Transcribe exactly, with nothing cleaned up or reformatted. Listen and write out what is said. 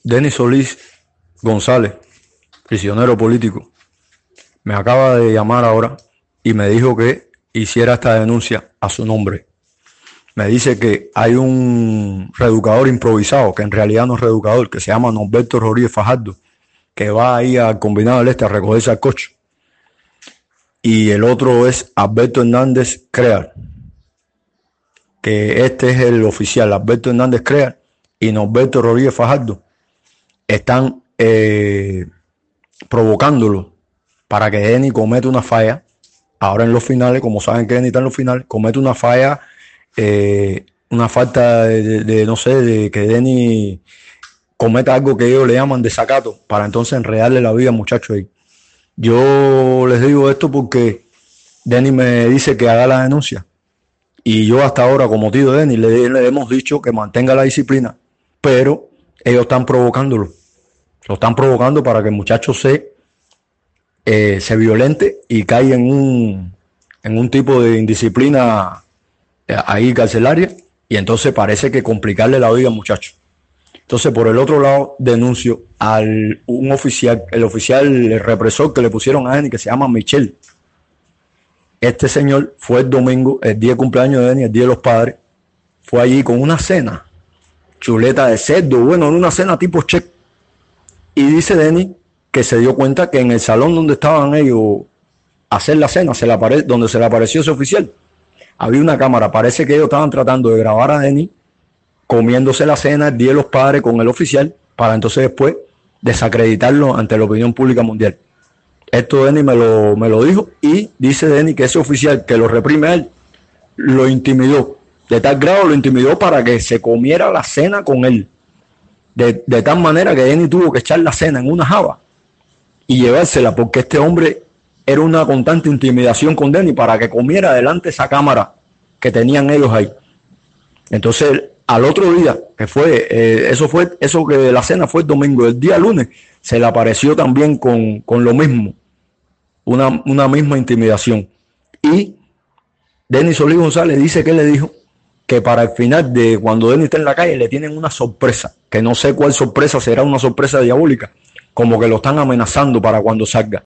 Denis Solís González, prisionero político, me acaba de llamar ahora y me dijo que hiciera esta denuncia a su nombre. Me dice que hay un reeducador improvisado, que en realidad no es reeducador, que se llama Norberto Rodríguez Fajardo, que va ahí al Combinado del Este a recogerse al coche. Y el otro es Alberto Hernández Crear, que este es el oficial. Alberto Hernández Crear y Norberto Rodríguez Fajardo están eh, provocándolo para que Denis cometa una falla. Ahora en los finales, como saben que Denis está en los finales, comete una falla, eh, una falta de, de, de, no sé, de que Denis cometa algo que ellos le llaman desacato, para entonces enredarle la vida al muchacho ahí. Yo les digo esto porque Denis me dice que haga la denuncia. Y yo hasta ahora, como tío de Denis, le, le hemos dicho que mantenga la disciplina, pero ellos están provocándolo. Lo están provocando para que el muchacho se, eh, se violente y caiga en un, en un tipo de indisciplina eh, ahí carcelaria. Y entonces parece que complicarle la vida al muchacho. Entonces, por el otro lado, denuncio al un oficial, el oficial el represor que le pusieron a Denis, que se llama Michel. Este señor fue el domingo, el día de cumpleaños de Denis, el día de los padres, fue allí con una cena, chuleta de cerdo, bueno, en una cena tipo chef. Y dice Denis que se dio cuenta que en el salón donde estaban ellos a hacer la cena, se le apare, donde se le apareció ese oficial, había una cámara. Parece que ellos estaban tratando de grabar a Denis comiéndose la cena el día de los padres con el oficial, para entonces después desacreditarlo ante la opinión pública mundial. Esto Denis me lo, me lo dijo, y dice Denis que ese oficial que lo reprime a él, lo intimidó. De tal grado lo intimidó para que se comiera la cena con él. De, de tal manera que Denis tuvo que echar la cena en una java y llevársela, porque este hombre era una constante intimidación con Denis para que comiera delante esa cámara que tenían ellos ahí. Entonces, al otro día, que fue, eh, eso fue, eso que la cena fue el domingo, el día lunes, se le apareció también con, con lo mismo, una, una misma intimidación. Y Denis Solís González dice que le dijo que para el final de cuando Denis está en la calle le tienen una sorpresa, que no sé cuál sorpresa será, una sorpresa diabólica, como que lo están amenazando para cuando salga.